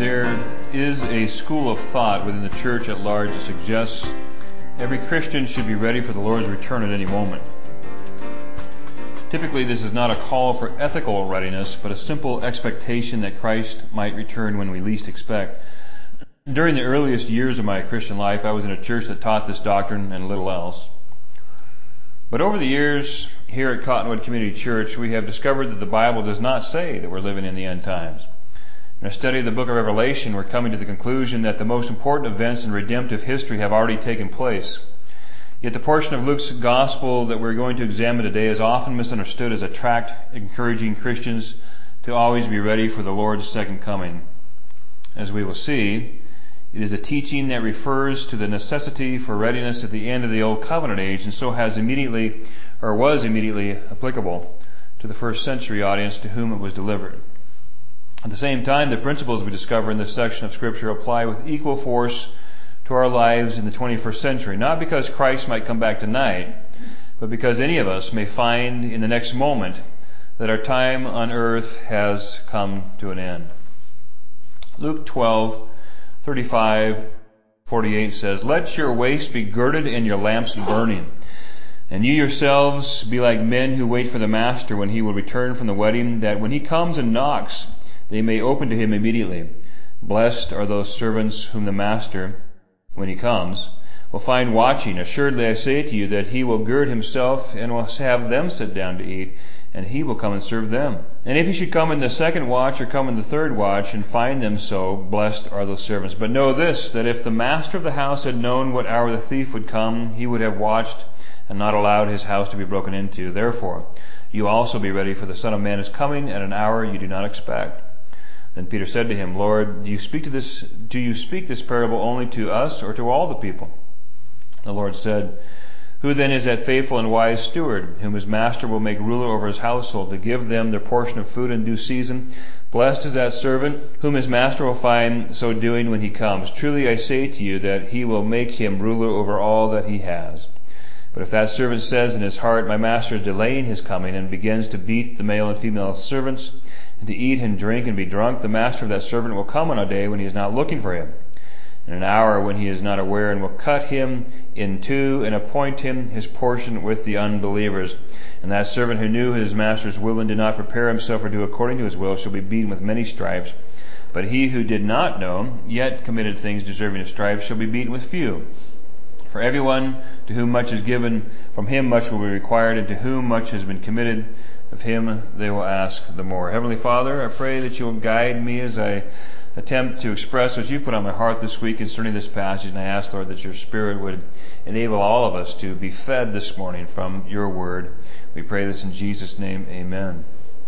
There is a school of thought within the church at large that suggests every Christian should be ready for the Lord's return at any moment. Typically, this is not a call for ethical readiness, but a simple expectation that Christ might return when we least expect. During the earliest years of my Christian life, I was in a church that taught this doctrine and little else. But over the years, here at Cottonwood Community Church, we have discovered that the Bible does not say that we're living in the end times. In our study of the book of Revelation, we're coming to the conclusion that the most important events in redemptive history have already taken place. Yet the portion of Luke's gospel that we're going to examine today is often misunderstood as a tract encouraging Christians to always be ready for the Lord's second coming. As we will see, it is a teaching that refers to the necessity for readiness at the end of the Old Covenant age, and so was immediately applicable to the first century audience to whom it was delivered. At the same time, the principles we discover in this section of Scripture apply with equal force to our lives in the 21st century, not because Christ might come back tonight, but because any of us may find in the next moment that our time on earth has come to an end. Luke 12:35-48 says, "Let your waist be girded and your lamps burning. And you yourselves be like men who wait for the master when he will return from the wedding, that when he comes and knocks, they may open to him immediately. Blessed are those servants whom the master, when he comes, will find watching. Assuredly I say to you that he will gird himself and will have them sit down to eat, and he will come and serve them. And if he should come in the second watch or come in the third watch and find them so, blessed are those servants. But know this, that if the master of the house had known what hour the thief would come, he would have watched and not allowed his house to be broken into. Therefore, you also be ready, for the Son of Man is coming at an hour you do not expect." Then Peter said to him, "Lord, do you speak this parable only to us or to all the people?" The Lord said, "Who then is that faithful and wise steward, whom his master will make ruler over his household, to give them their portion of food in due season? Blessed is that servant, whom his master will find so doing when he comes. Truly I say to you that he will make him ruler over all that he has. But if that servant says in his heart, 'My master is delaying his coming,' and begins to beat the male and female servants, and to eat and drink and be drunk, the master of that servant will come on a day when he is not looking for him, in an hour when he is not aware, and will cut him in two and appoint him his portion with the unbelievers. And that servant who knew his master's will and did not prepare himself or do according to his will shall be beaten with many stripes. But he who did not know, yet committed things deserving of stripes, shall be beaten with few. For everyone to whom much is given, from him much will be required, and to whom much has been committed, of him they will ask the more." Heavenly Father, I pray that you will guide me as I attempt to express what you've put on my heart this week concerning this passage, and I ask, Lord, that your Spirit would enable all of us to be fed this morning from your word. We pray this in Jesus' name, amen.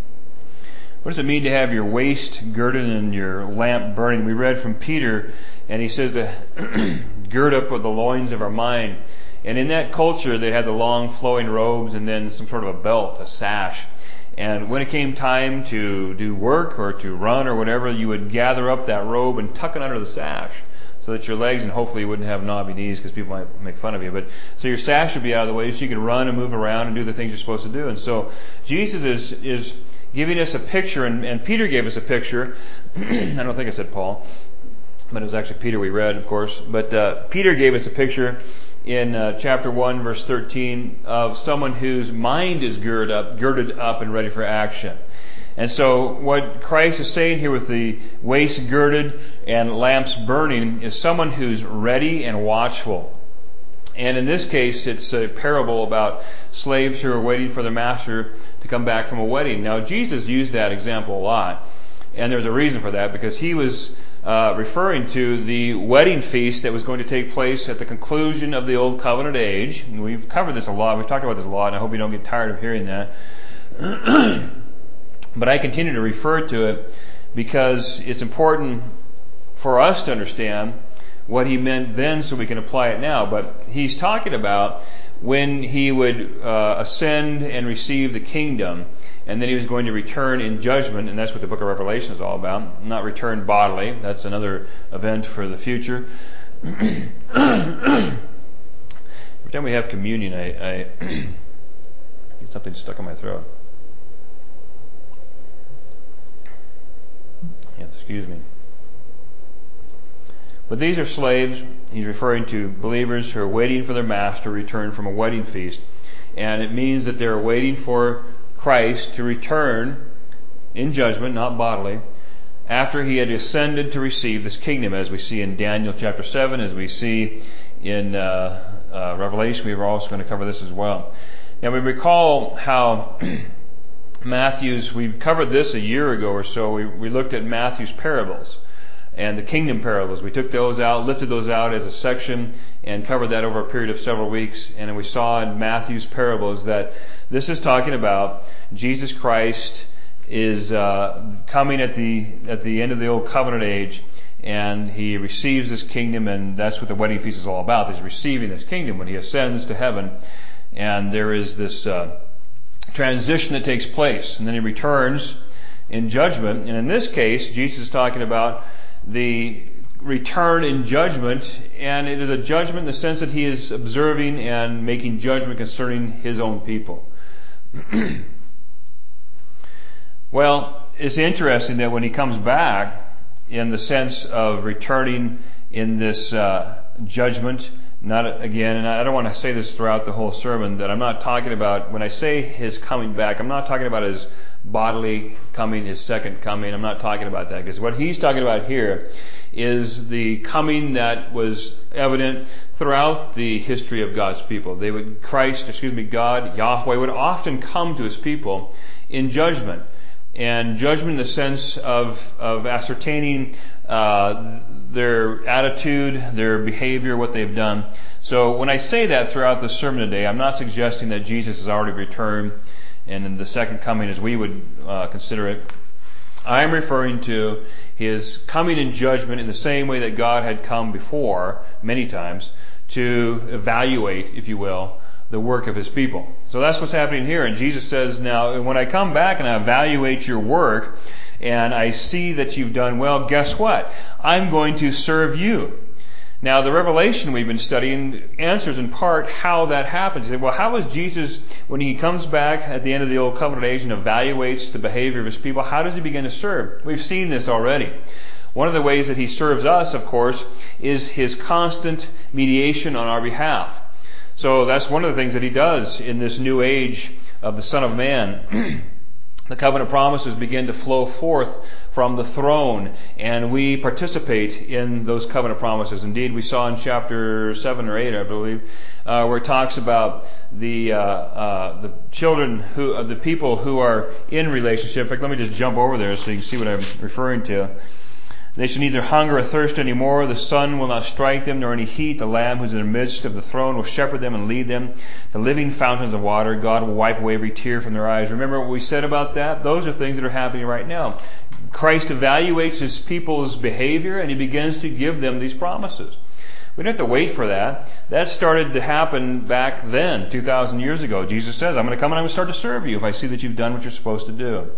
What does it mean to have your waist girded and your lamp burning? We read from Peter, and he says to gird up with the loins of our mind. And in that culture, they had the long flowing robes and then some sort of a belt, a sash. And when it came time to do work or to run or whatever, you would gather up that robe and tuck it under the sash so that your legs, and hopefully you wouldn't have knobby knees because people might make fun of you, but so your sash would be out of the way so you could run and move around and do the things you're supposed to do. And so Jesus is giving us a picture, and Peter gave us a picture. I don't think I said Paul, but it was actually Peter we read, of course. But Peter gave us a picture in chapter 1, verse 13, of someone whose mind is girded up and ready for action. And so what Christ is saying here with the waist girded and lamps burning is someone who's ready and watchful. And in this case, it's a parable about slaves who are waiting for their master to come back from a wedding. Now, Jesus used that example a lot, and there's a reason for that, because he was referring to the wedding feast that was going to take place at the conclusion of the Old Covenant age. And we've covered this a lot. We've talked about this a lot, and I hope you don't get tired of hearing that. But I continue to refer to it because it's important for us to understand what he meant then so we can apply it now. But he's talking about when he would ascend and receive the kingdom, and then he was going to return in judgment, and that's what the book of Revelation is all about. Not return bodily. That's another event for the future. Every time we have communion, I get something stuck in my throat. You have to excuse me. But these are slaves. He's referring to believers who are waiting for their master to return from a wedding feast. And it means that they're waiting for Christ to return in judgment, not bodily, after he had ascended to receive this kingdom, as we see in Daniel chapter 7, as we see in Revelation. We were also going to cover this as well. Now we recall how we've covered this a year ago or so. We looked at Matthew's parables and the kingdom parables. We took those out, lifted those out as a section, and covered that over a period of several weeks. And we saw in Matthew's parables that this is talking about Jesus Christ is coming at the end of the old covenant age, and he receives this kingdom, and that's what the wedding feast is all about. He's receiving this kingdom when he ascends to heaven, and there is this transition that takes place, and then he returns in judgment. And in this case, Jesus is talking about the return in judgment, and it is a judgment in the sense that he is observing and making judgment concerning his own people. Well, it's interesting that when he comes back, in the sense of returning in this judgment, not again, and I don't want to say this throughout the whole sermon, that I'm not talking about, when I say his coming back, I'm not talking about his bodily coming, his second coming. I'm not talking about that, because what he's talking about here is the coming that was evident throughout the history of God's people. God, Yahweh, would often come to his people in judgment. And judgment in the sense of ascertaining their attitude, their behavior, what they've done. So when I say that throughout the sermon today, I'm not suggesting that Jesus has already returned and in the second coming as we would consider it. I am referring to his coming in judgment in the same way that God had come before, many times, to evaluate, if you will, the work of his people. So that's what's happening here. And Jesus says, now, when I come back and I evaluate your work, and I see that you've done well, guess what? I'm going to serve you. Now, the Revelation we've been studying answers in part how that happens. You say, well, how is Jesus, when he comes back at the end of the Old Covenant age and evaluates the behavior of his people, how does he begin to serve? We've seen this already. One of the ways that he serves us, of course, is his constant mediation on our behalf. So that's one of the things that he does in this new age of the Son of Man. The covenant promises begin to flow forth from the throne, and we participate in those covenant promises. Indeed, we saw in chapter 7 or 8, I believe, where it talks about the children the people who are in relationship. In fact, let me just jump over there so you can see what I'm referring to. They shall neither hunger or thirst any more. The sun will not strike them, nor any heat. The Lamb who's in the midst of the throne will shepherd them and lead them. The living fountains of water. God will wipe away every tear from their eyes. Remember what we said about that? Those are things that are happening right now. Christ evaluates his people's behavior, and he begins to give them these promises. We don't have to wait for that. That started to happen back then, 2,000 years ago. Jesus says, I'm going to come and I'm going to start to serve you if I see that you've done what you're supposed to do.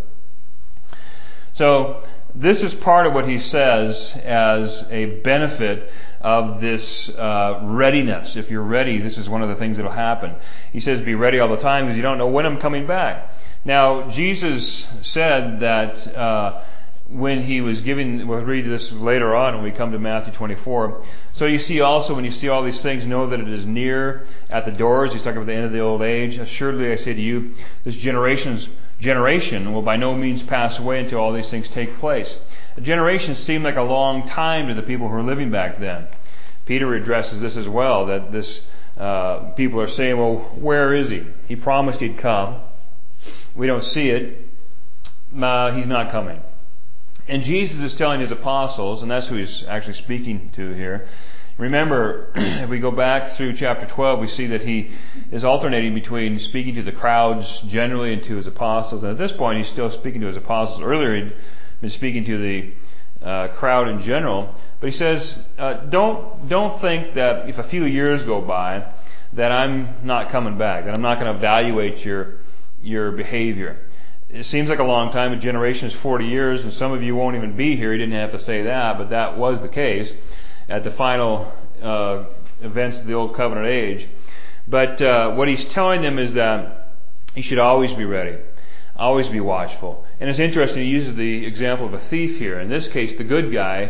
So, this is part of what he says as a benefit of this readiness. If you're ready, this is one of the things that will happen. He says be ready all the time because you don't know when I'm coming back. Now, Jesus said that when he was giving, we'll read this later on when we come to Matthew 24. So you see also, when you see all these things, know that it is near at the doors. He's talking about the end of the old age. Assuredly, I say to you, this generation will by no means pass away until all these things take place. A generation seemed like a long time to the people who were living back then. Peter addresses this as well, that this people are saying, well, where is he? He promised he'd come. We don't see it. He's not coming. And Jesus is telling his apostles, and that's who he's actually speaking to here. Remember, if we go back through chapter 12, we see that he is alternating between speaking to the crowds generally and to his apostles. And at this point, he's still speaking to his apostles. Earlier, he'd been speaking to the crowd in general. But he says, don't think that if a few years go by, that I'm not coming back, that I'm not going to evaluate your behavior. It seems like a long time. A generation is 40 years, and some of you won't even be here. He didn't have to say that, but that was the case at the final events of the Old Covenant age. But what he's telling them is that you should always be ready, always be watchful. And it's interesting, he uses the example of a thief here. In this case, the good guy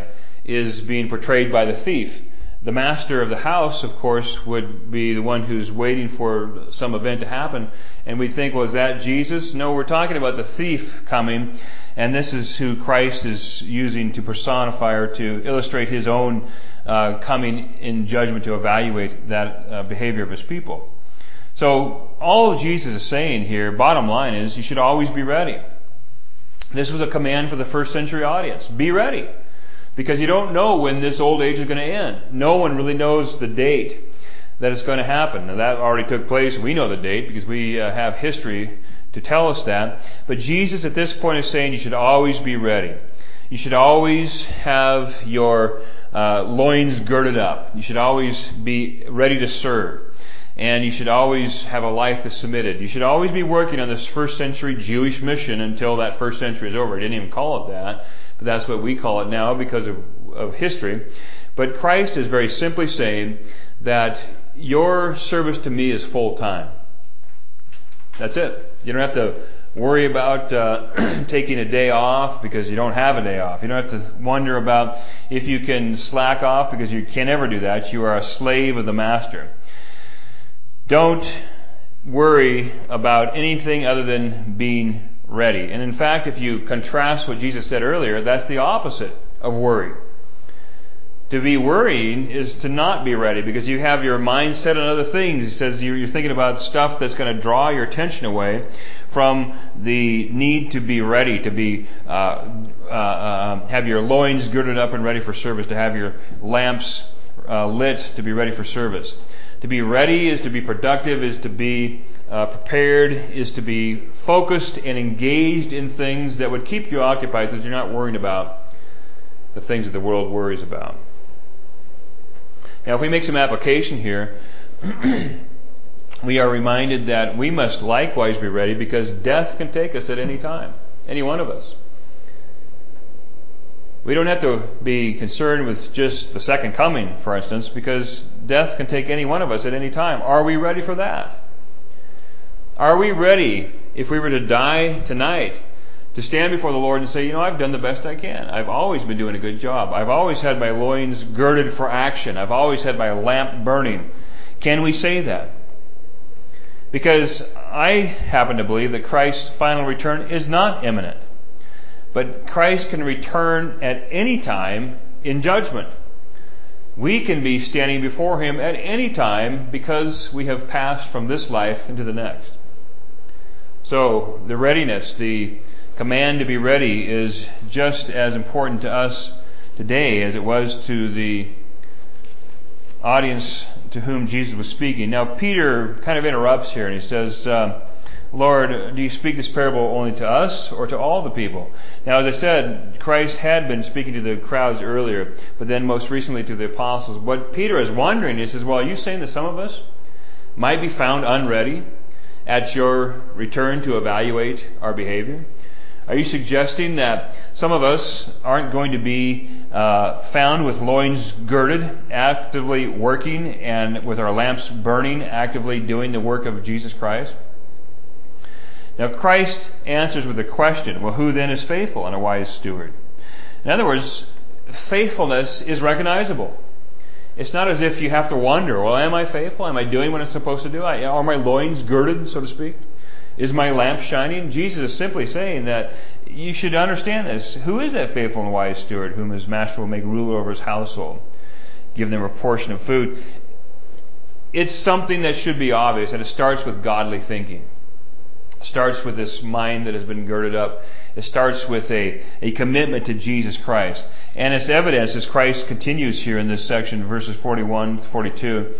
is being portrayed by the thief. The master of the house, of course, would be the one who's waiting for some event to happen. And we'd think, well, is that Jesus? No, we're talking about the thief coming. And this is who Christ is using to personify or to illustrate his own coming in judgment to evaluate that behavior of his people. So all Jesus is saying here, bottom line is, you should always be ready. This was a command for the first century audience. Be ready. Because you don't know when this old age is going to end. No one really knows the date that it's going to happen. Now that already took place. We know the date because we have history to tell us that. But Jesus at this point is saying you should always be ready. You should always have your loins girded up. You should always be ready to serve. And you should always have a life that's submitted. You should always be working on this first century Jewish mission until that first century is over. He didn't even call it that. But that's what we call it now because of history. But Christ is very simply saying that your service to me is full time. That's it. You don't have to worry about taking a day off because you don't have a day off. You don't have to wonder about if you can slack off because you can never do that. You are a slave of the master. Don't worry about anything other than being ready. And in fact, if you contrast what Jesus said earlier, that's the opposite of worry. To be worrying is to not be ready because you have your mind set on other things. He says you're thinking about stuff that's going to draw your attention away from the need to be ready, to be have your loins girded up and ready for service, to have your lamps lit to be ready for service. To be ready is to be productive, is to be prepared, is to be focused and engaged in things that would keep you occupied so that you're not worrying about the things that the world worries about. Now, if we make some application here, we are reminded that we must likewise be ready because death can take us at any time, any one of us. We don't have to be concerned with just the second coming, for instance, because death can take any one of us at any time. Are we ready for that? Are we ready, if we were to die tonight, to stand before the Lord and say, I've done the best I can. I've always been doing a good job. I've always had my loins girded for action. I've always had my lamp burning. Can we say that? Because I happen to believe that Christ's final return is not imminent. But Christ can return at any time in judgment. We can be standing before Him at any time because we have passed from this life into the next. So the readiness, the command to be ready is just as important to us today as it was to the audience to whom Jesus was speaking. Now Peter kind of interrupts here and he says, Lord, do you speak this parable only to us or to all the people? Now, as I said, Christ had been speaking to the crowds earlier, but then most recently to the apostles. What Peter is wondering, he says, well, are you saying that some of us might be found unready at your return to evaluate our behavior? Are you suggesting that some of us aren't going to be found with loins girded, actively working, and with our lamps burning, actively doing the work of Jesus Christ? Now Christ answers with a question. Well, who then is faithful and a wise steward? In other words, faithfulness is recognizable. It's not as if you have to wonder, well, am I faithful? Am I doing what I'm supposed to do? Are my loins girded, so to speak? Is my lamp shining? Jesus is simply saying that you should understand this. Who is that faithful and wise steward whom his master will make ruler over his household? Give them a portion of food. It's something that should be obvious, and it starts with godly thinking. It starts with this mind that has been girded up. It starts with a commitment to Jesus Christ. And it's evidence as Christ continues here in this section, verses 41 to 42,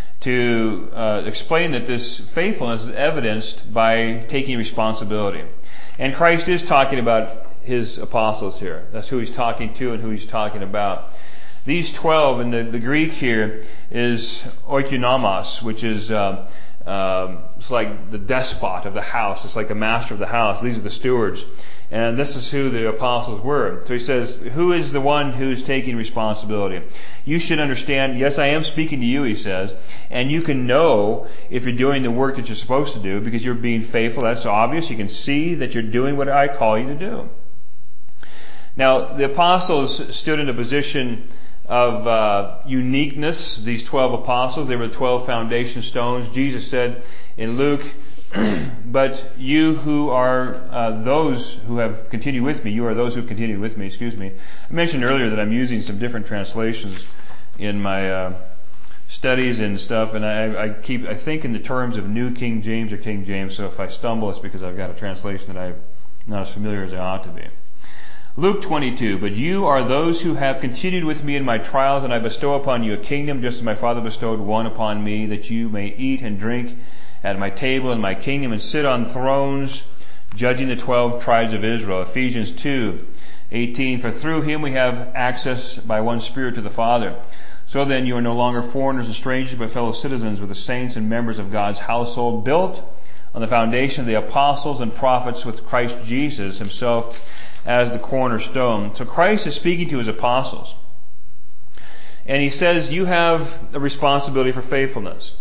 to explain that this faithfulness is evidenced by taking responsibility. And Christ is talking about his apostles here. That's who he's talking to and who he's talking about. These 12 in the Greek here is oikonomos, which is it's like the despot of the house. It's like the master of the house. These are the stewards. And this is who the apostles were. So he says, who is the one who's taking responsibility? You should understand, yes, I am speaking to you, he says, and you can know if you're doing the work that you're supposed to do because you're being faithful. That's obvious. You can see that you're doing what I call you to do. Now, the apostles stood in a position of uniqueness, these 12 apostles. They were the 12 foundation stones. Jesus said in Luke, but you who are those who have continued with me, you are those who have continued with me, I mentioned earlier that I'm using some different translations in my studies and stuff, and I think in the terms of New King James or King James, so if I stumble, it's because I've got a translation that I'm not as familiar as I ought to be. Luke 22, but you are those who have continued with me in my trials, and I bestow upon you a kingdom, just as my Father bestowed one upon me, that you may eat and drink at my table in my kingdom and sit on thrones, judging the 12 tribes of Israel. Ephesians 2:18, for through him we have access by one Spirit to the Father. So then you are no longer foreigners and strangers, but fellow citizens with the saints and members of God's household, built on the foundation of the apostles and prophets, with Christ Jesus himself as the cornerstone. So Christ is speaking to his apostles. And he says, you have a responsibility for faithfulness.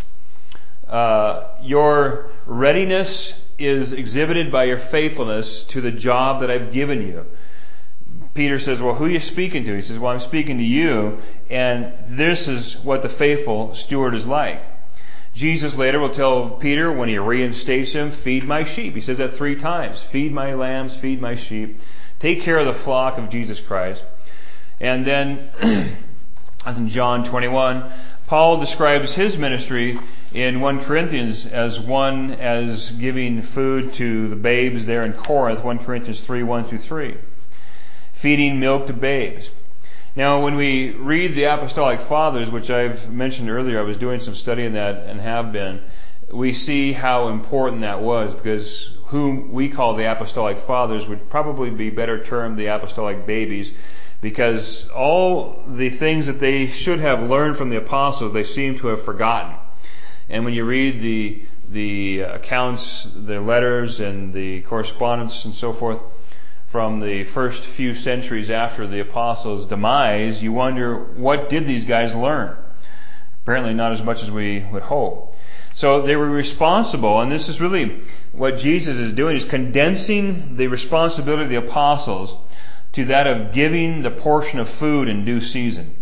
Your readiness is exhibited by your faithfulness to the job that I've given you. Peter says, well, who are you speaking to? He says, well, I'm speaking to you, and this is what the faithful steward is like. Jesus later will tell Peter, when he reinstates him, feed my sheep. He says that 3 times. Feed my lambs, feed my sheep. Take care of the flock of Jesus Christ. And then, as in John 21, Paul describes his ministry in 1 Corinthians as giving food to the babes there in Corinth, 1 Corinthians 3:1-3. Feeding milk to babes. Now, when we read the Apostolic Fathers, which I've mentioned earlier, I was doing some study in that and have been, we see how important that was, because whom we call the Apostolic Fathers would probably be better termed the Apostolic Babies, because all the things that they should have learned from the apostles, they seem to have forgotten. And when you read the accounts, the letters and the correspondence and so forth from the first few centuries after the apostles' demise, you wonder, what did these guys learn? Apparently not as much as we would hope. So they were responsible, and this is really what Jesus is doing, is condensing the responsibility of the apostles to that of giving the portion of food in due season.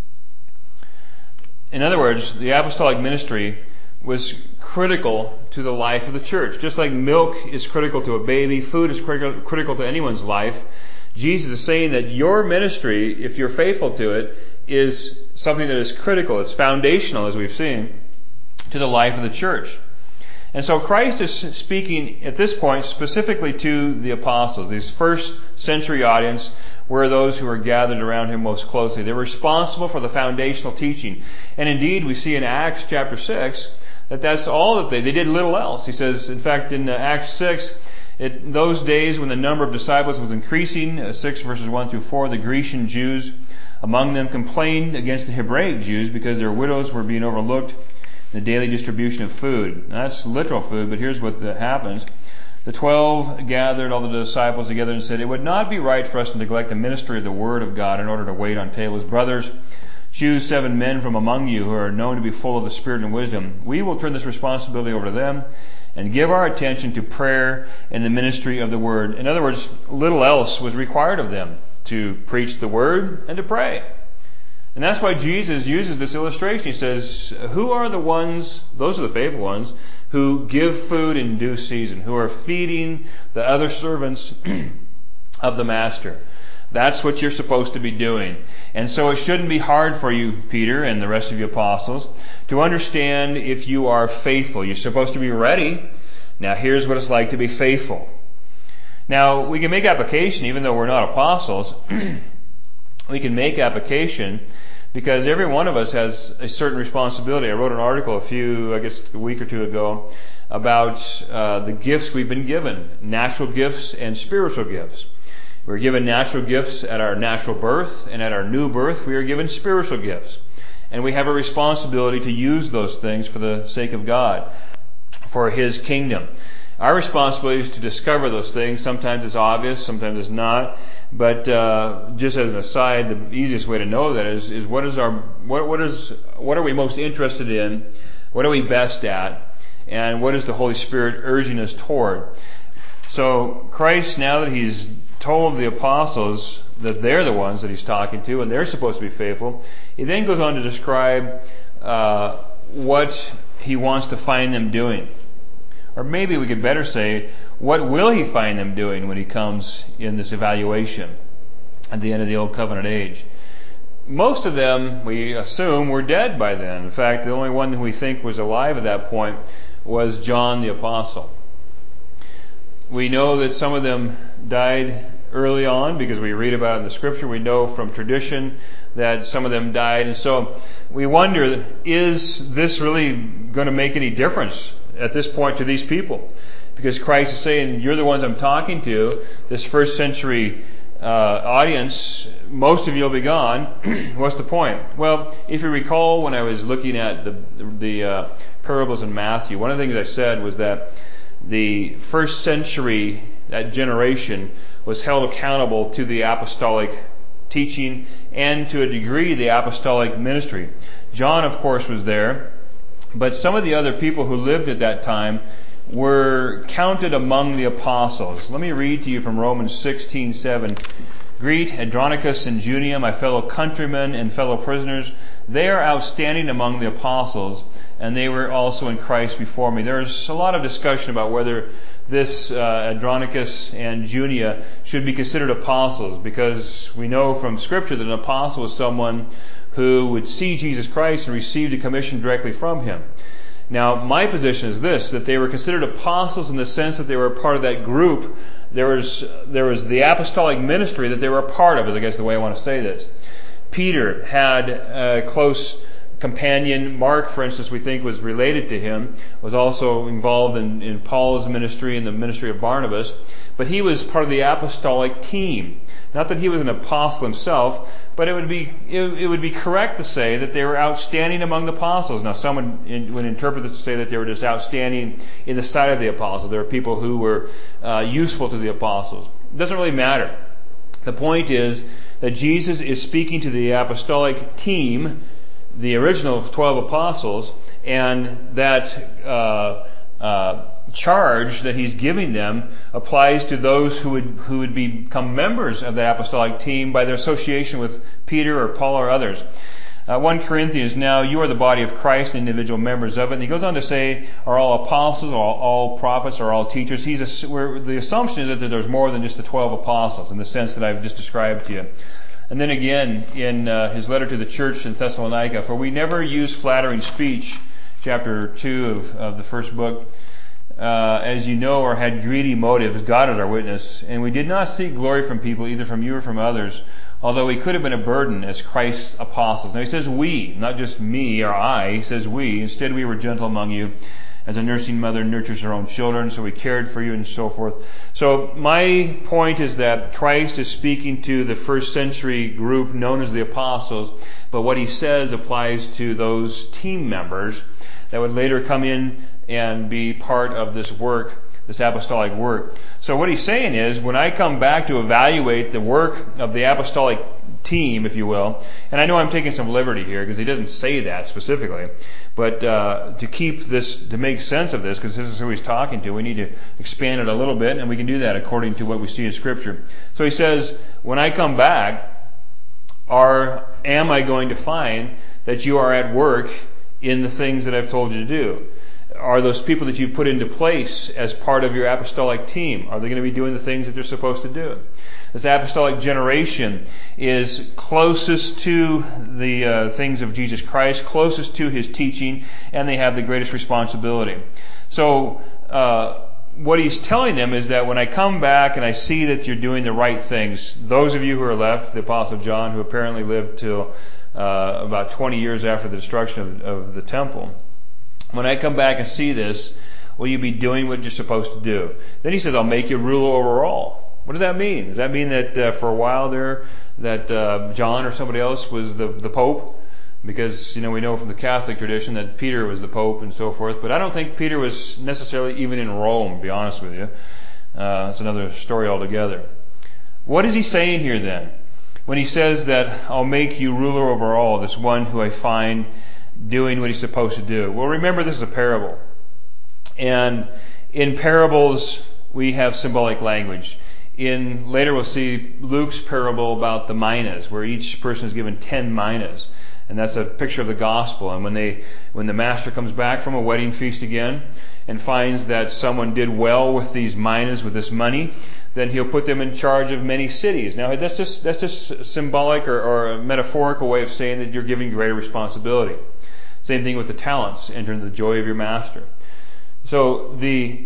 In other words, the apostolic ministry was critical to the life of the church. Just like milk is critical to a baby, food is critical to anyone's life. Jesus is saying that your ministry, if you're faithful to it, is something that is critical. It's foundational, as we've seen, to the life of the church. And so Christ is speaking at this point specifically to the apostles. His first century audience were those who were gathered around him most closely. They were responsible for the foundational teaching. And indeed, we see in Acts chapter 6 that that's all that they did little else. He says, in fact, in Acts 6, in those days when the number of disciples was increasing, 6 verses 1-4, the Grecian Jews among them complained against the Hebraic Jews because their widows were being overlooked in the daily distribution of food. Now, that's literal food, but here's what happens. The 12 gathered all the disciples together and said, it would not be right for us to neglect the ministry of the Word of God in order to wait on tables. Brothers, choose 7 men from among you who are known to be full of the Spirit and wisdom. We will turn this responsibility over to them and give our attention to prayer and the ministry of the Word. In other words, little else was required of them, to preach the Word and to pray. And that's why Jesus uses this illustration. He says, who are the ones, those are the faithful ones, who give food in due season, who are feeding the other servants of the Master. That's what you're supposed to be doing. And so it shouldn't be hard for you, Peter, and the rest of you apostles, to understand if you are faithful. You're supposed to be ready. Now here's what it's like to be faithful. Now we can make application, even though we're not apostles. We can make application because every one of us has a certain responsibility. I wrote an article a week or two ago about the gifts we've been given, natural gifts and spiritual gifts. We're given natural gifts at our natural birth, and at our new birth we are given spiritual gifts. And we have a responsibility to use those things for the sake of God, for His kingdom. Our responsibility is to discover those things. Sometimes it's obvious, sometimes it's not. But just as an aside, the easiest way to know that is what are we most interested in? What are we best at? And what is the Holy Spirit urging us toward? So Christ, now that he's told the apostles that they're the ones that he's talking to and they're supposed to be faithful, he then goes on to describe what he wants to find them doing. Or maybe we could better say, what will he find them doing when he comes in this evaluation at the end of the Old Covenant age? Most of them, we assume, were dead by then. In fact, the only one who we think was alive at that point was John the Apostle. We know that some of them died early on because we read about it in the Scripture. We know from tradition that some of them died. And so we wonder, is this really going to make any difference at this point to these people? Because Christ is saying, you're the ones I'm talking to. This first century audience, most of you will be gone. What's the point? Well, if you recall, when I was looking at the parables in Matthew, one of the things I said was that the first century, that generation, was held accountable to the apostolic teaching and to a degree the apostolic ministry. John, of course, was there, but some of the other people who lived at that time were counted among the apostles. Let me read to you from Romans 16:7. Greet Andronicus and Junia, my fellow countrymen and fellow prisoners. They are outstanding among the apostles, and they were also in Christ before me. There's a lot of discussion about whether this Andronicus and Junia should be considered apostles, because we know from Scripture that an apostle is someone who would see Jesus Christ and receive the commission directly from him. Now, my position is this, that they were considered apostles in the sense that they were part of that group. There was the apostolic ministry that they were a part of, is I guess the way I want to say this. Peter had a close companion. Mark, for instance, we think was related to him, was also involved in Paul's ministry and the ministry of Barnabas. But he was part of the apostolic team. Not that he was an apostle himself, but it would be correct to say that they were outstanding among the apostles. Now, some would interpret this to say that they were just outstanding in the sight of the apostles. There were people who were useful to the apostles. It doesn't really matter. The point is that Jesus is speaking to the apostolic team, the original 12 apostles, and that charge that he's giving them applies to those who would become members of the apostolic team by their association with Peter or Paul or others. 1 Corinthians, now you are the body of Christ and individual members of it. And he goes on to say, are all apostles, are all prophets, are all teachers? The assumption is that there's more than just the 12 apostles in the sense that I've just described to you. And then again, in his letter to the church in Thessalonica, for we never use flattering speech, chapter 2 of the first book, as you know, or had greedy motives, God is our witness, and we did not seek glory from people, either from you or from others, although we could have been a burden as Christ's apostles. Now he says we, not just me or I, he says we. Instead we were gentle among you, as a nursing mother nurtures her own children, so we cared for you and so forth. So my point is that Christ is speaking to the first century group known as the apostles, but what he says applies to those team members that would later come in and be part of this work, this apostolic work. So what he's saying is, when I come back to evaluate the work of the apostolic team, if you will, and I know I'm taking some liberty here because he doesn't say that specifically, but to keep this, to make sense of this, because this is who he's talking to, we need to expand it a little bit, and we can do that according to what we see in Scripture. So he says, when I come back, am I going to find that you are at work in the things that I've told you to do? Are those people that you've put into place as part of your apostolic team, are they going to be doing the things that they're supposed to do? This apostolic generation is closest to the things of Jesus Christ, closest to his teaching, and they have the greatest responsibility. So what he's telling them is that when I come back and I see that you're doing the right things, those of you who are left, the Apostle John, who apparently lived till about 20 years after the destruction of the temple, when I come back and see this, will you be doing what you're supposed to do? Then he says, I'll make you ruler over all. What does that mean? Does that mean that for a while there, that John or somebody else was the Pope? Because, we know from the Catholic tradition that Peter was the Pope and so forth. But I don't think Peter was necessarily even in Rome, to be honest with you. That's another story altogether. What is he saying here then? When he says that I'll make you ruler over all, this one who I find doing what he's supposed to do. Well, remember, this is a parable. And in parables, we have symbolic language. Later we'll see Luke's parable about the minas, where each person is given 10 minas. And that's a picture of the gospel. And when the master comes back from a wedding feast again and finds that someone did well with these minas, with this money, then he'll put them in charge of many cities. Now that's just symbolic or a metaphorical way of saying that you're giving greater responsibility. Same thing with the talents. Enter into the joy of your master. So the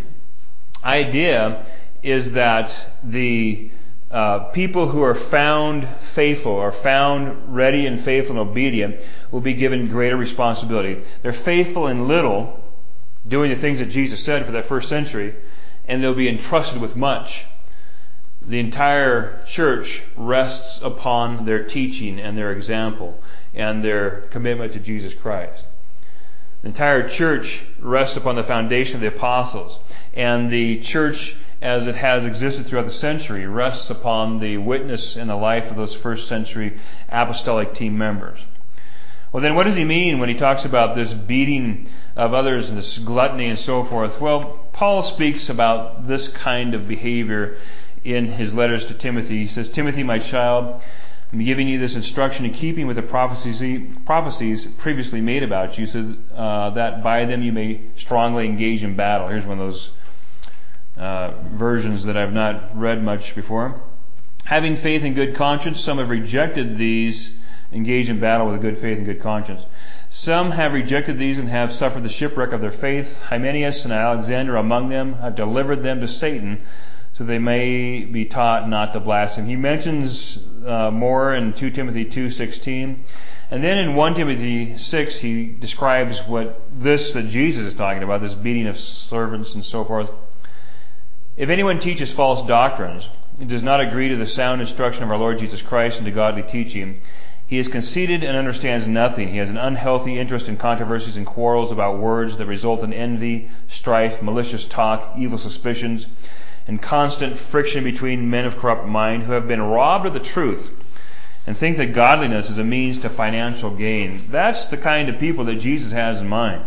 idea is that the people who are found faithful, or found ready and faithful and obedient, will be given greater responsibility. They're faithful in little, doing the things that Jesus said for that first century, and they'll be entrusted with much. The entire church rests upon their teaching and their example and their commitment to Jesus Christ. The entire church rests upon the foundation of the apostles, and the church, as it has existed throughout the century, rests upon the witness and the life of those first century apostolic team members. Well, then what does he mean when he talks about this beating of others and this gluttony and so forth? Well, Paul speaks about this kind of behavior in his letters to Timothy. He says, Timothy, my child, I'm giving you this instruction in keeping with the prophecies previously made about you, so that by them you may strongly engage in battle. Here's one of those versions that I've not read much before. Having faith and good conscience, some have rejected these, engage in battle with a good faith and good conscience. Some have rejected these and have suffered the shipwreck of their faith. Hymenaeus and Alexander among them have delivered them to Satan, so they may be taught not to blaspheme. He mentions more in 2 Timothy 2:16. And then in 1 Timothy 6, he describes that Jesus is talking about, this beating of servants and so forth. If anyone teaches false doctrines, and does not agree to the sound instruction of our Lord Jesus Christ and to godly teaching, he is conceited and understands nothing. He has an unhealthy interest in controversies and quarrels about words that result in envy, strife, malicious talk, evil suspicions, and constant friction between men of corrupt mind who have been robbed of the truth and think that godliness is a means to financial gain. That's the kind of people that Jesus has in mind.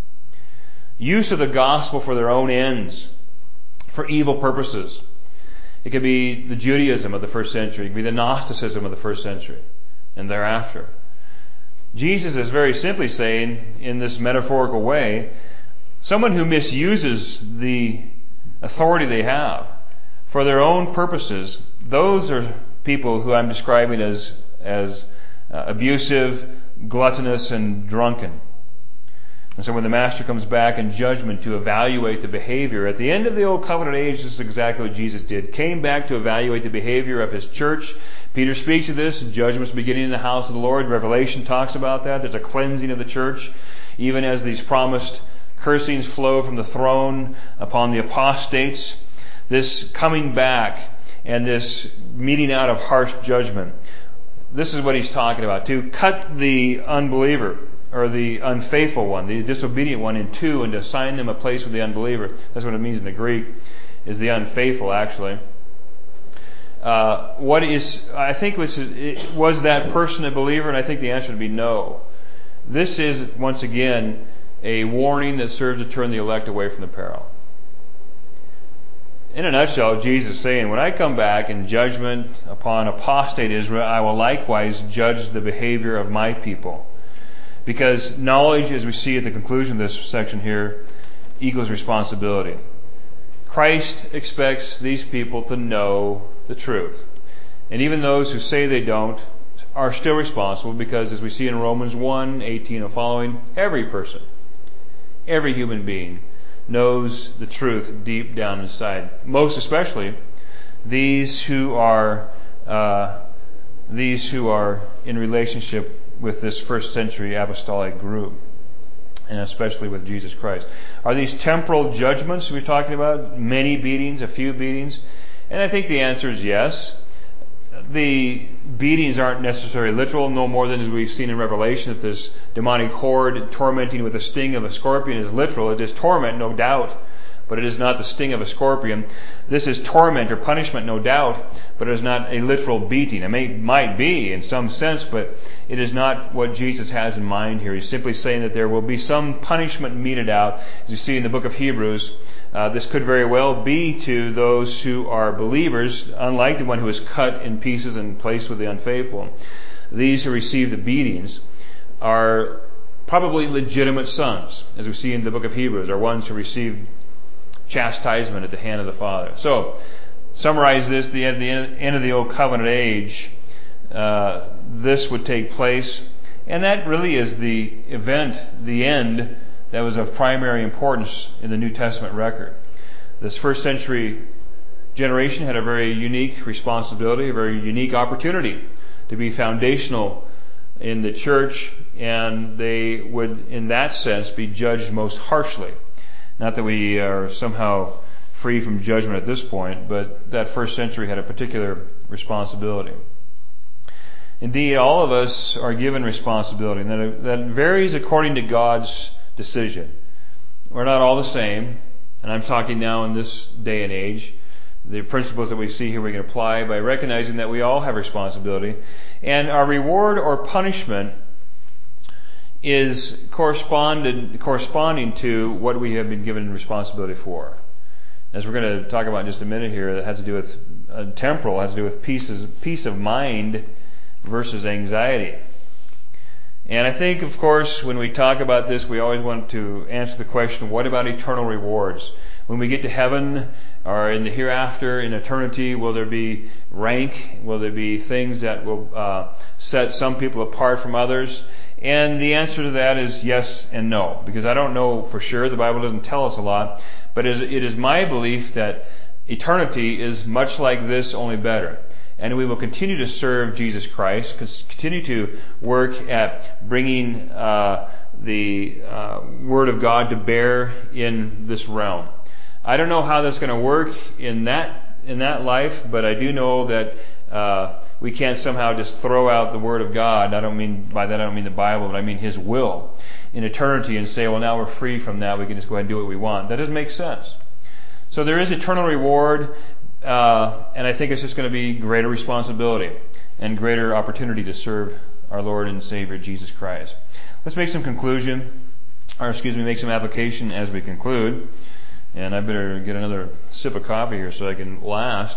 Use of the gospel for their own ends, for evil purposes. It could be the Judaism of the first century. It could be the Gnosticism of the first century and thereafter. Jesus is very simply saying, in this metaphorical way, someone who misuses the authority they have for their own purposes, those are people who I'm describing as abusive, gluttonous, and drunken. And so when the Master comes back in judgment to evaluate the behavior, at the end of the Old Covenant age, this is exactly what Jesus did. Came back to evaluate the behavior of His church. Peter speaks of this. Judgment's beginning in the house of the Lord. Revelation talks about that. There's a cleansing of the church, even as these promised cursings flow from the throne upon the apostates. This coming back and this meting out of harsh judgment. This is what he's talking about. To cut the unbeliever, or the unfaithful one, the disobedient one, in two, and to assign them a place with the unbeliever. That's what it means in the Greek, is the unfaithful, actually. Was that person a believer? And I think the answer would be no. This is, once again, a warning that serves to turn the elect away from the peril. In a nutshell, Jesus is saying, when I come back in judgment upon apostate Israel, I will likewise judge the behavior of my people. Because knowledge, as we see at the conclusion of this section here, equals responsibility. Christ expects these people to know the truth. And even those who say they don't are still responsible, because as we see in Romans 1:18 and following, every person, every human being knows the truth deep down inside. Most especially these who are in relationship with this first century apostolic group, and especially with Jesus Christ. Are these temporal judgments we're talking about? Many beatings, a few beatings? And I think the answer is yes. The beatings aren't necessarily literal, no more than as we've seen in Revelation, that this demonic horde tormenting with the sting of a scorpion is literal. It is torment, no doubt. but it is not the sting of a scorpion. This is torment or punishment, no doubt, but it is not a literal beating. It might be in some sense, but it is not what Jesus has in mind here. He's simply saying that there will be some punishment meted out. As you see in the book of Hebrews, this could very well be to those who are believers, unlike the one who is cut in pieces and placed with the unfaithful. These who receive the beatings are probably legitimate sons, as we see in the book of Hebrews, are ones who receive chastisement at the hand of the Father. So, summarize this, at the end of the Old Covenant age, this would take place, and that really is the event, the end, that was of primary importance in the New Testament record. This first century generation had a very unique responsibility, a very unique opportunity to be foundational in the church, and they would, in that sense, be judged most harshly. Not that we are somehow free from judgment at this point, but that first century had a particular responsibility. Indeed, all of us are given responsibility, and that varies according to God's decision. We're not all the same, and I'm talking now in this day and age. The principles that we see here we can apply by recognizing that we all have responsibility, and our reward or punishment is corresponding to what we have been given responsibility for. As we're going to talk about in just a minute here, that has to do with temporal, has to do with peace of mind versus anxiety. And I think, of course, when we talk about this, we always want to answer the question, what about eternal rewards? When we get to heaven or in the hereafter, in eternity, will there be rank? Will there be things that will set some people apart from others? And the answer to that is yes and no, because I don't know for sure. The Bible doesn't tell us a lot. But it is my belief that eternity is much like this, only better. And we will continue to serve Jesus Christ, continue to work at bringing the Word of God to bear in this realm. I don't know how that's going to work in that life, but I do know that we can't somehow just throw out the Word of God. By that I don't mean the Bible, but I mean His will in eternity and say, well, now we're free from that. We can just go ahead and do what we want. That doesn't make sense. So there is eternal reward, and I think it's just going to be greater responsibility and greater opportunity to serve our Lord and Savior Jesus Christ. Let's make some make some application as we conclude. And I better get another sip of coffee here so I can last.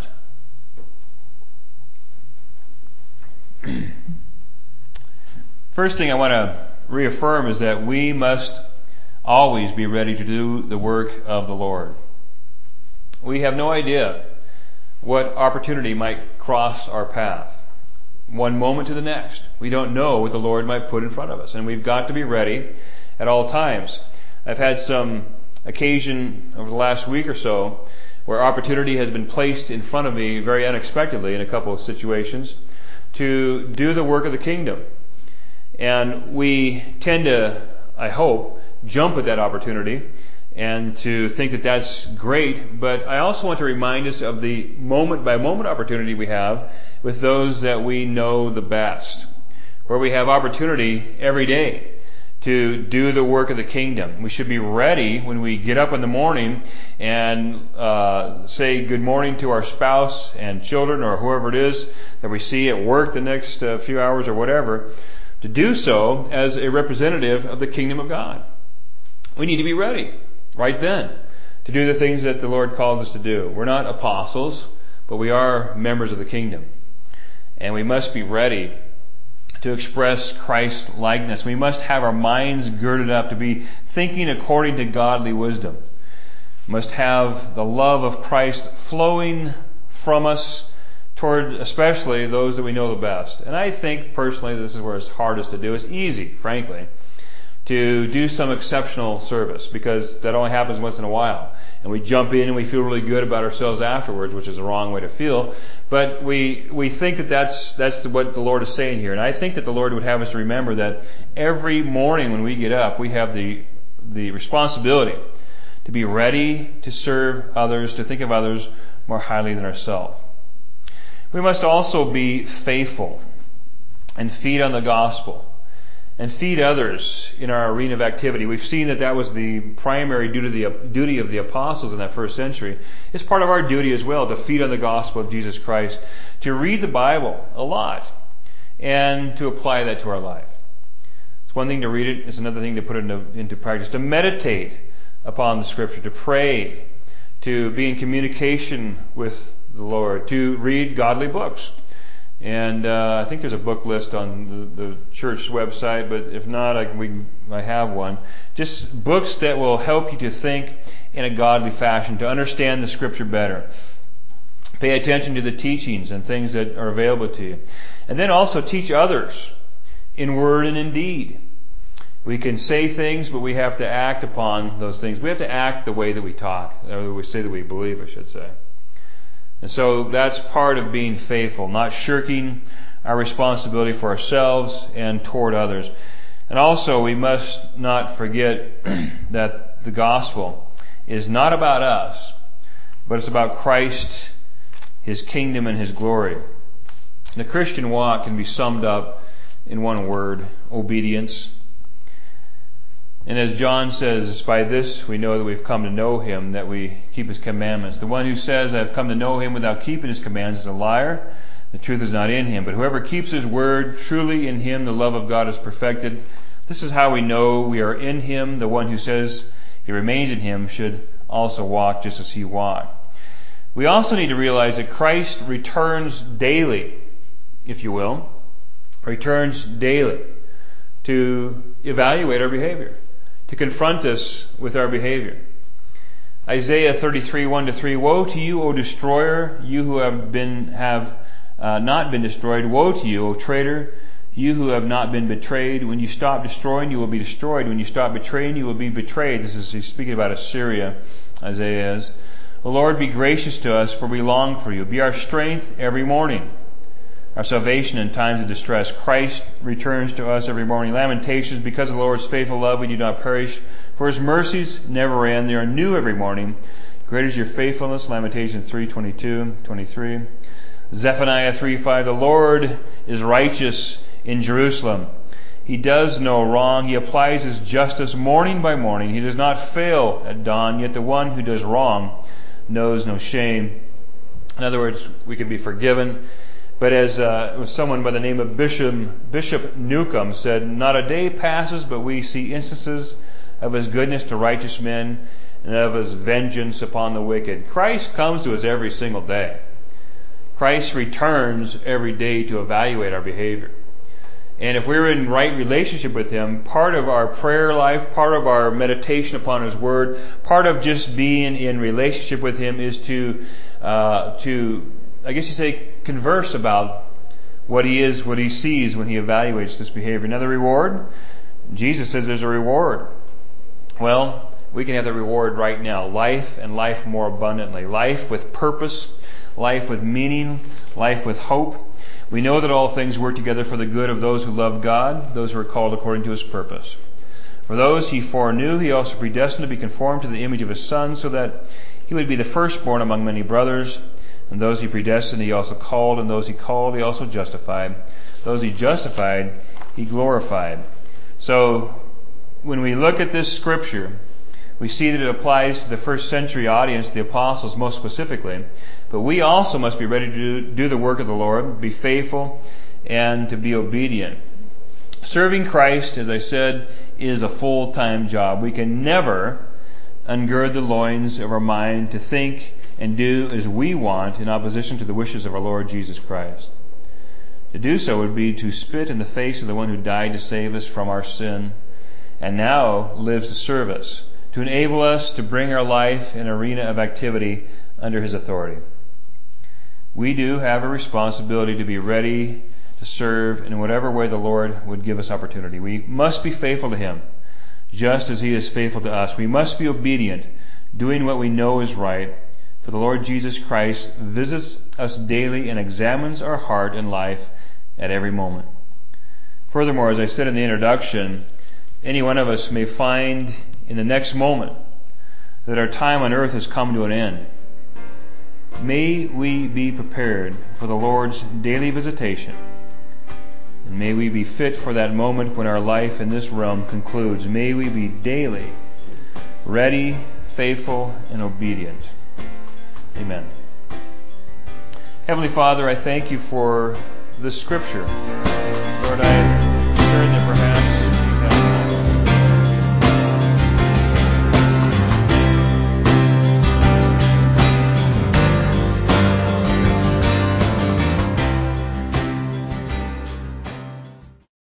First thing I want to reaffirm is that we must always be ready to do the work of the Lord. We have no idea what opportunity might cross our path. One moment to the next. We don't know what the Lord might put in front of us, and we've got to be ready at all times. I've had some occasion over the last week or so where opportunity has been placed in front of me very unexpectedly in a couple of situations to do the work of the kingdom. And we tend to, I hope, jump at that opportunity and to think that that's great. But I also want to remind us of the moment by moment opportunity we have with those that we know the best, where we have opportunity every day to do the work of the kingdom. We should be ready when we get up in the morning and say good morning to our spouse and children or whoever it is that we see at work the next few hours or whatever, to do so as a representative of the kingdom of God. We need to be ready right then to do the things that the Lord calls us to do. We're not apostles, but we are members of the kingdom. And we must be ready to express Christ's likeness. We must have our minds girded up to be thinking according to godly wisdom. We must have the love of Christ flowing from us toward especially those that we know the best. And I think personally this is where it's hardest to do. It's easy, frankly, to do some exceptional service because that only happens once in a while. And we jump in and we feel really good about ourselves afterwards, which is the wrong way to feel. But we think that that's what the Lord is saying here. And I think that the Lord would have us to remember that every morning when we get up, we have the responsibility to be ready to serve others, to think of others more highly than ourselves. We must also be faithful and feed on the gospel and feed others in our arena of activity. We've seen that was the primary duty of the apostles in that first century. It's part of our duty as well to feed on the gospel of Jesus Christ, to read the Bible a lot, and to apply that to our life. It's one thing to read it, it's another thing to put it into practice, to meditate upon the Scripture, to pray, to be in communication with the Lord, to read godly books. And I think there's a book list on the church website, but if not, I have one. Just books that will help you to think in a godly fashion, to understand the Scripture better. Pay attention to the teachings and things that are available to you. And then also teach others in word and in deed. We can say things, but we have to act upon those things. We have to act the way that we talk, or we say that we believe, I should say. And so that's part of being faithful, not shirking our responsibility for ourselves and toward others. And also we must not forget that the gospel is not about us, but it's about Christ, His kingdom, and His glory. The Christian walk can be summed up in one word: obedience. And as John says, by this we know that we've come to know Him, that we keep His commandments. The one who says, I've come to know Him without keeping His commands is a liar. The truth is not in him. But whoever keeps His word, truly in him the love of God is perfected. This is how we know we are in Him. The one who says he remains in Him should also walk just as He walked. We also need to realize that Christ returns daily, if you will, returns daily to evaluate our behavior, to confront us with our behavior. Isaiah 33:1-3, Woe to you, O destroyer, you who have not been destroyed. Woe to you, O traitor, you who have not been betrayed. When you stop destroying, you will be destroyed. When you stop betraying, you will be betrayed. He's speaking about Assyria, Isaiah is. O Lord, be gracious to us, for we long for you. Be our strength every morning, our salvation in times of distress. Christ returns to us every morning. Lamentations, because of the Lord's faithful love, we do not perish, for His mercies never end. They are new every morning. Great is your faithfulness. Lamentations 3:22-23. Zephaniah 3:5. The Lord is righteous in Jerusalem. He does no wrong. He applies His justice morning by morning. He does not fail at dawn. Yet the one who does wrong knows no shame. In other words, we can be forgiven. But as someone by the name of Bishop Newcomb said, not a day passes but we see instances of His goodness to righteous men and of His vengeance upon the wicked. Christ comes to us every single day. Christ returns every day to evaluate our behavior. And if we're in right relationship with Him, part of our prayer life, part of our meditation upon His Word, part of just being in relationship with Him is to I guess you say, converse about what He is, what He sees when He evaluates this behavior. Another reward? Jesus says there's a reward. Well, we can have the reward right now. Life, and life more abundantly. Life with purpose, life with meaning, life with hope. We know that all things work together for the good of those who love God, those who are called according to His purpose. For those He foreknew, He also predestined to be conformed to the image of His Son, so that He would be the firstborn among many brothers. And those He predestined, He also called, and those He called, He also justified. Those He justified, He glorified. So, when we look at this scripture, we see that it applies to the first century audience, the apostles most specifically. But we also must be ready to do the work of the Lord, be faithful, and to be obedient. Serving Christ, as I said, is a full-time job. We can never ungird the loins of our mind to think and do as we want in opposition to the wishes of our Lord Jesus Christ. To do so would be to spit in the face of the one who died to save us from our sin and now lives to serve us, to enable us to bring our life in an arena of activity under His authority. We do have a responsibility to be ready to serve in whatever way the Lord would give us opportunity. We must be faithful to Him, just as He is faithful to us. We must be obedient, doing what we know is right, for the Lord Jesus Christ visits us daily and examines our heart and life at every moment. Furthermore, as I said in the introduction, any one of us may find in the next moment that our time on earth has come to an end. May we be prepared for the Lord's daily visitation. And may we be fit for that moment when our life in this realm concludes. May we be daily ready, faithful, and obedient. Amen. Heavenly Father, I thank you for this scripture. Lord, I pray that perhaps